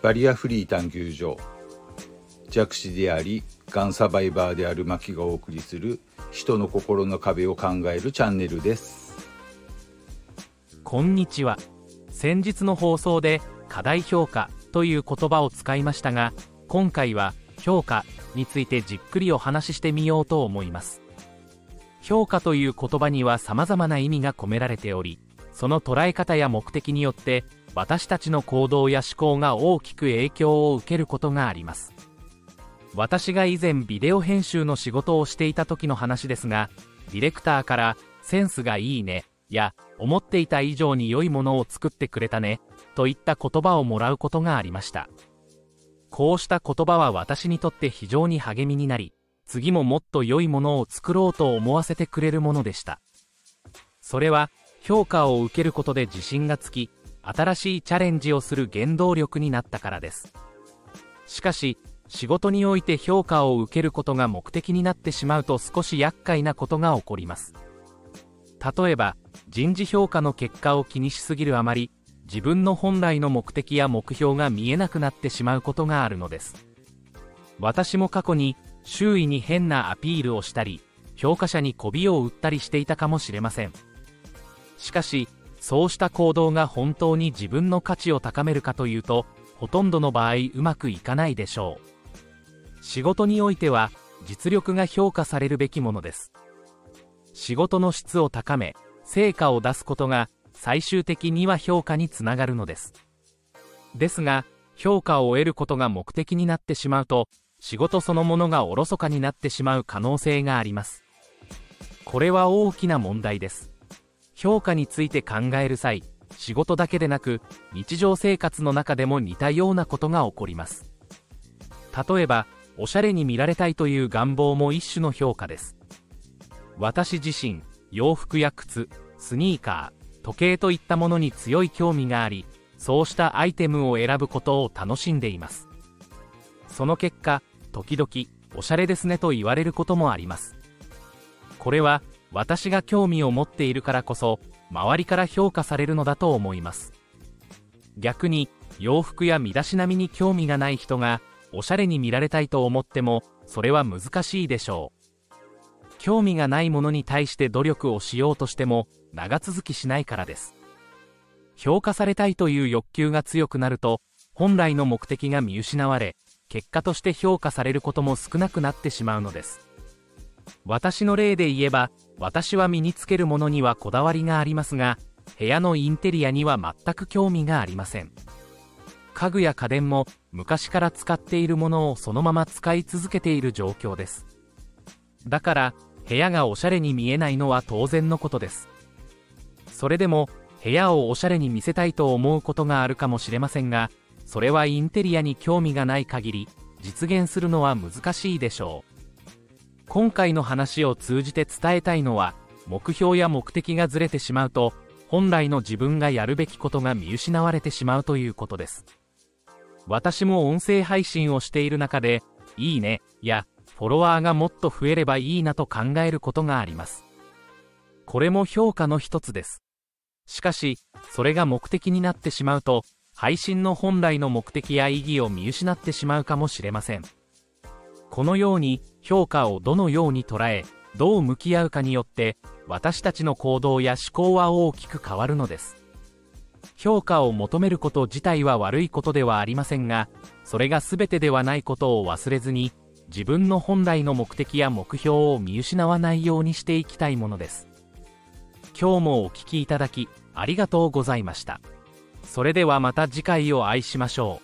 バリアフリー探求所、弱視でありがんサバイバーであるマキがお送りする人の心の壁を考えるチャンネルです。 こんにちは。先日の放送で過大評価という言葉を使いましたが、今回は評価についてじっくりお話ししてみようと思います。評価という言葉には様々な意味が込められており、その捉え方や目的によって私たちの行動や思考が大きく影響を受けることがあります。私が以前ビデオ編集の仕事をしていた時の話ですが、ディレクターからセンスがいいねや思っていた以上に良いものを作ってくれたねといった言葉をもらうことがありました。こうした言葉は私にとって非常に励みになり、次ももっと良いものを作ろうと思わせてくれるものでした。それは評価を受けることで自信がつき、新しいチャレンジをする原動力になったからです。しかし、仕事において評価を受けることが目的になってしまうと少し厄介なことが起こります。例えば、人事評価の結果を気にしすぎるあまり、自分の本来の目的や目標が見えなくなってしまうことがあるのです。私も過去に周囲に変なアピールをしたり、評価者に媚びを売ったりしていたかもしれません。しかし、そうした行動が本当に自分の価値を高めるかというと、ほとんどの場合うまくいかないでしょう。仕事においては、実力が評価されるべきものです。仕事の質を高め、成果を出すことが、最終的には評価につながるのです。ですが、評価を得ることが目的になってしまうと、仕事そのものがおろそかになってしまう可能性があります。これは大きな問題です。評価について考える際、仕事だけでなく、日常生活の中でも似たようなことが起こります。例えば、おしゃれに見られたいという願望も一種の評価です。私自身、洋服や靴、スニーカー、時計といったものに強い興味があり、そうしたアイテムを選ぶことを楽しんでいます。その結果、時々、おしゃれですねと言われることもあります。これは、私が興味を持っているからこそ、周りから評価されるのだと思います。逆に、洋服や身だしなみに興味がない人が、おしゃれに見られたいと思っても、それは難しいでしょう。興味がないものに対して努力をしようとしても、長続きしないからです。評価されたいという欲求が強くなると、本来の目的が見失われ、結果として評価されることも少なくなってしまうのです。私の例で言えば、私は身につけるものにはこだわりがありますが、部屋のインテリアには全く興味がありません。家具や家電も昔から使っているものをそのまま使い続けている状況です。だから、部屋がおしゃれに見えないのは当然のことです。それでも、部屋をおしゃれに見せたいと思うことがあるかもしれませんが、それはインテリアに興味がない限り、実現するのは難しいでしょう。今回の話を通じて伝えたいのは、目標や目的がずれてしまうと、本来の自分がやるべきことが見失われてしまうということです。私も音声配信をしている中で、いいねやフォロワーがもっと増えればいいなと考えることがあります。これも評価の一つです。しかし、それが目的になってしまうと、配信の本来の目的や意義を見失ってしまうかもしれません。このように評価をどのように捉え、どう向き合うかによって、私たちの行動や思考は大きく変わるのです。評価を求めること自体は悪いことではありませんが、それが全てではないことを忘れずに、自分の本来の目的や目標を見失わないようにしていきたいものです。今日もお聞きいただき、ありがとうございました。それではまた次回をお会いしましょう。